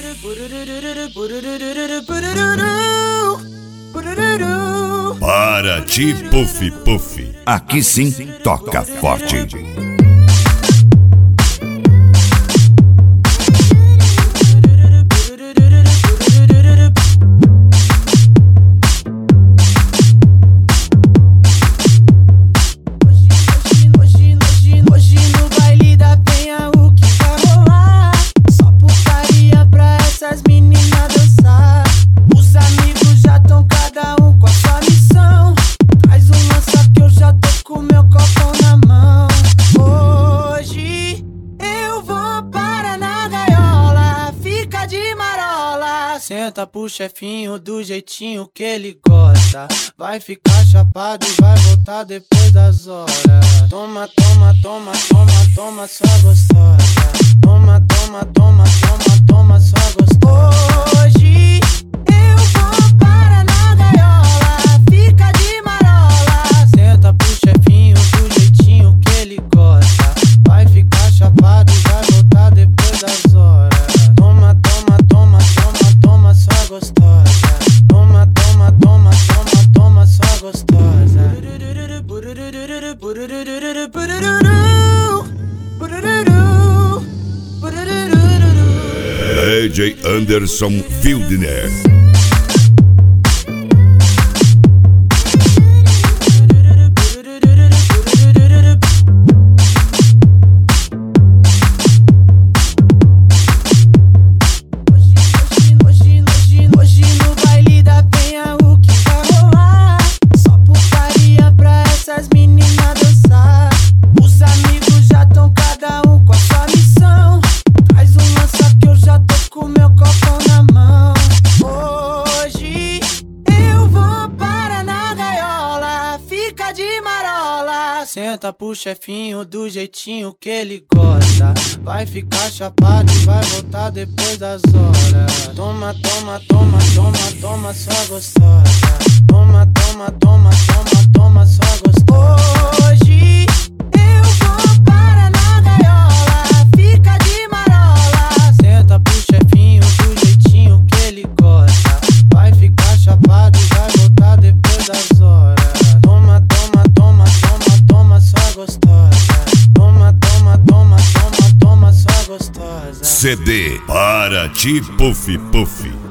Para ti, Puff Puff. Aqui sim, toca forte. Hoje no baile da penha o que vai rolar? Só putaria pra essas meninas dançar. Os amigos já tão cada um com a sua missão. Faz um lança que eu já tô com meu copão na mão. Hoje eu vou para na gaiola, fica de marola. Senta pro chefinho do jeitinho que ele gosta. Vai ficar chapado e vai voltar depois das horas. Toma, toma, toma, toma, toma, sua gostosa. Toma, toma, toma, toma, toma, sua gostosa. Hoje eu vou para na gaiola, fica de marola. Senta pro chefinho do jeitinho que ele gosta. Vai ficar chapado e vai voltar depois das horas. Toma, toma, toma, toma, toma, sua gostosa. Toma, toma, toma, toma, toma, sua gostosa. DJ Anderson Wildner. Hoje no baile da penha o que vai rolar? Só putaria pra essas meninas dançar. Os amigos já tão cada um com a sua missão. Faz um lança que eu já tô com meu copão na mão. Hoje eu vou para na gaiola, fica de marola. Senta pro chefinho do jeitinho que ele gosta. Vai ficar chapado e vai voltar depois das horas. Toma, toma, toma, toma, toma, sua gostosa. Toma, toma, toma, toma, toma, sua gostosa. Hoje eu vou para na gaiola, fica de marola. Senta pro chefinho do jeitinho que ele gosta. Vai ficar chapado e vai voltar depois das horas. Toma, toma, toma, toma, toma, sua gostosa. Toma, toma, toma, toma, toma, sua gostosa. CD Para ti, Puff Puff.